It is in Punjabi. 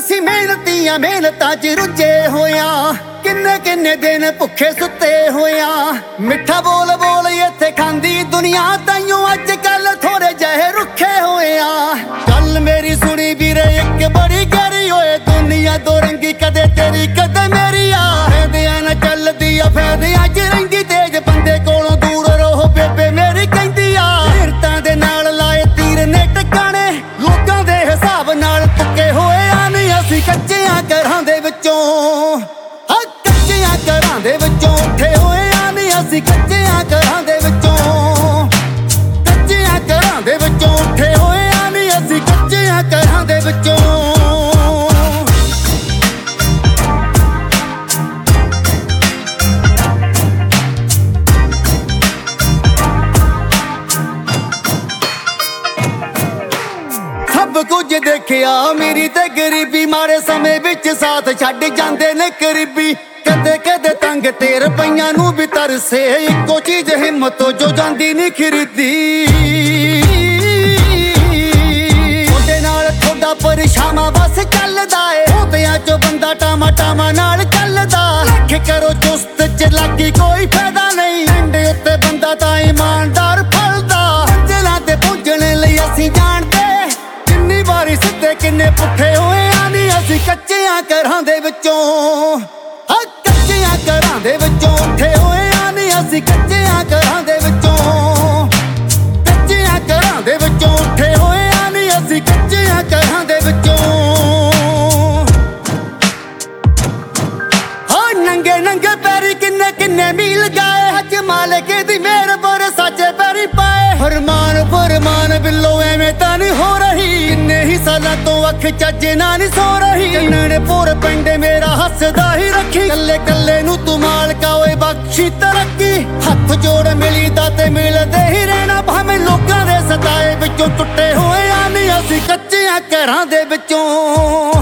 ਅਸੀਂ ਮਿਹਨਤੀਆਂ ਮਿਹਨਤਾਂ 'ਚ ਰੁੱਝੇ ਹੋਇਆਂ, ਕਿੰਨੇ ਕਿੰਨੇ ਦਿਨ ਭੁੱਖੇ ਸੁੱਤੇ ਹੋਇਆਂ। ਮਿੱਠਾ ਬੋਲ ਬੋਲ ਇੱਥੇ ਖਾਂਦੀ ਦੁਨੀਆ, ਤਾਈਓ ਅੱਜ ਕੱਲ ਥੋੜੇ ਜਿਹੇ ਰੁੱਖੇ ਹੋਇਆਂ। ਗੱਲ ਮੇਰੀ ਸੁਣੀ ਵੀਰੇ ਇੱਕ ਬੜੀ ਗਹਿਰੀ ਹੋਏ, ਦੁਨੀਆ ਦੋ ਰੰਗੀ ਕਦੇ ਤੇਰੀ ਕਦੇ ਮੇਰੀ ਆ। ਫਾਇਦਿਆਂ ਨਾਲ ਚੱਲਦੀ ਆ ਫਾਇਦਿਆਂ 'ਚ ਰਹਿੰਦੀ ਤੇਜ, ਬੰਦੇ ਕੋਲੋਂ ਦੂਰ ਰਹੋ ਬੇਬੇ ਮੇਰੀ ਕਹਿੰਦੀ ਆ। ਹੀਰਤਾਂ ਦੇ ਨਾਲ ਲਾਏ ਤੀਰ ਨੇ ਟਿਕਾਣੇ, ਲੋਕਾਂ ਦੇ ਹਿਸਾਬ ਨਾਲ ਤੁੱਕੇ ਹੋਏ ਆ। ਨਹੀਂ ਅਸੀਂ ਕੱਚਿਆਂ ਘਰਾਂ ਦੇ ਵਿੱਚੋਂ, ਕੱਚਿਆਂ ਘਰਾਂ ਦੇ ਵਿੱਚੋਂ ਉੱਠੇ ਹੋਏ ਆ। ਨਹੀਂ ਅਸੀਂ ਕੱਚਿਆਂ ਘਰਾਂ ਦੇ ਵਿੱਚੋਂ, ਕੱਚਿਆਂ ਘਰਾਂ ਦੇ ਵਿੱਚੋਂ ਉੱਠੇ ਹੋਏ ਆ। ਨਹੀਂ ਅਸੀਂ ਕੱਚਿਆਂ ਘਰਾਂ ਦੇ ਵਿੱਚੋਂ। ਸਭ ਕੁਝ ਦੇਖਿਆ ਅਮੀਰੀ ਤੇ ਗਰੀਬੀ, ਮਾੜੇ ਸਮੇਂ ਵਿੱਚ ਸਾਥ ਛੱਡ ਜਾਂਦੇ ਨੇ ਕਰੀਬੀ। ਕਦੇ ਕਦੇ ਤੰਗ ਤੇ ਰੁਪਈਆਂ ਨੂੰ ਵੀ ਤਰਸੇ, ਇੱਕੋ ਚੀਜ਼ ਹਿੰਮਤ ਜੋ ਜਾਂਦੀ ਨਹੀਂ ਖਰੀਦੀ। ਉਹਦੇ ਨਾਲ ਥੋੜਾ ਪਰਛਾਵਾਂ ਬਸ ਚੱਲਦਾ ਏ, ਉਹਦਿਆਂ ਚੋਂ ਬੰਦਾ ਟਾਮਾ ਟਾਮਾ ਨਾਲ ਚੱਲਦਾ। ਲੱਖ ਕਰੋ ਚੁਸਤ ਚਲਾਕੀ ਕੋਈ ਫਾਇਦਾ ਨਹੀਂ, ਐਂਡੇ ਉੱਤੇ ਬੰਦਾ ਤਾਂ ਇਮਾਨਦਾਰ ਫਲਦਾ। ਮੰਜ਼ਿਲਾਂ ਤੇ ਪਹੁੰਚਣ ਲਈ ਅਸੀਂ ਜਾਣਦੇ, ਕਿੰਨੀ ਵਾਰੀ ਸਿੱਧੇ ਕਿੰਨੇ ਪੁੱਠੇ ਹੋਏ ਆ। ਨਹੀਂ ਅਸੀਂ ਕੱਚਿਆਂ ਘਰਾਂ ਦੇ ਵਿੱਚੋਂ, ਕੱਚਿਆਂ ਘਰਾਂ ਦੇ ਵਿੱਚੋਂ ਉੱਠੇ ਹੋਏ ਆ। ਨਹੀਂ ਅਸੀਂ ਕੱਚਿਆਂ ਘਰਾਂ ਦੇ ਵਿੱਚੋਂ, ਕੱਚਿਆਂ ਘਰਾਂ ਦੇ ਵਿੱਚੋਂ ਉੱਠੇ ਹੋਏ ਆ। ਨਹੀਂ ਅਸੀਂ ਕੱਚਿਆਂ ਘਰਾਂ ਦੇ ਵਿੱਚੋਂ। ਹਾਂ ਨੰਗੇ ਨੰਗੇ ਪੈਰੀ ਕਿੰਨੇ ਕਿੰਨੇ ਮੀਲ ਗਏ, ਅੱਜ ਮਾਲਕ ਦੀ ਮਿਹਰ ਪਰ ਸਾਚੇ ਪੈਰੀ ਪਾਏ। ਫਰਮਾਨ ਬਿੱਲੋ ਐਵੇਂ ਤਾਂ ਨਹੀਂ ਹੋ ਰਹੀ, ਇੰਨੇ ਹੀ ਸਾਲਾਂ ਤੋਂ ਅੱਖ ਚੱਜ ਨਾਲ ਨਹੀਂ ਸੋ ਰਹੀ। ਚੰਨਣ ਪੂਰ ਪਿੰਡ ਮੇਰਾ ਹੱਸਦਾ ਹੀ ਰੱਖੀ, ਕੱਲੇ ਕੱਲੇ ਨੂੰ ਤੂੰ ਮਾਲਕਾ ਓਏ ਬਖਸ਼ੀ ਤਰੱਕੀ। ਹੱਥ ਜੋੜ ਮਿਲੀਦਾ ਤੇ ਮਿਲਦੇ ਹੀ ਰਹਿਣਾ, ਭਾਵੇਂ ਲੋਕਾਂ ਦੇ ਸਤਾਏ ਵਿੱਚੋਂ ਟੁੱਟੇ ਹੋਏ ਆ। ਨਹੀਂ ਅਸੀਂ ਕੱਚਿਆਂ ਘਰਾਂ ਦੇ ਵਿੱਚੋਂ।